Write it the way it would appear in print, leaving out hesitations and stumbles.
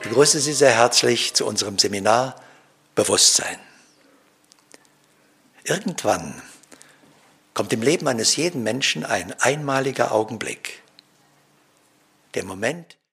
begrüße Sie sehr herzlich zu unserem Seminar Bewusstsein. Irgendwann kommt im Leben eines jeden Menschen ein einmaliger Augenblick. Der Moment,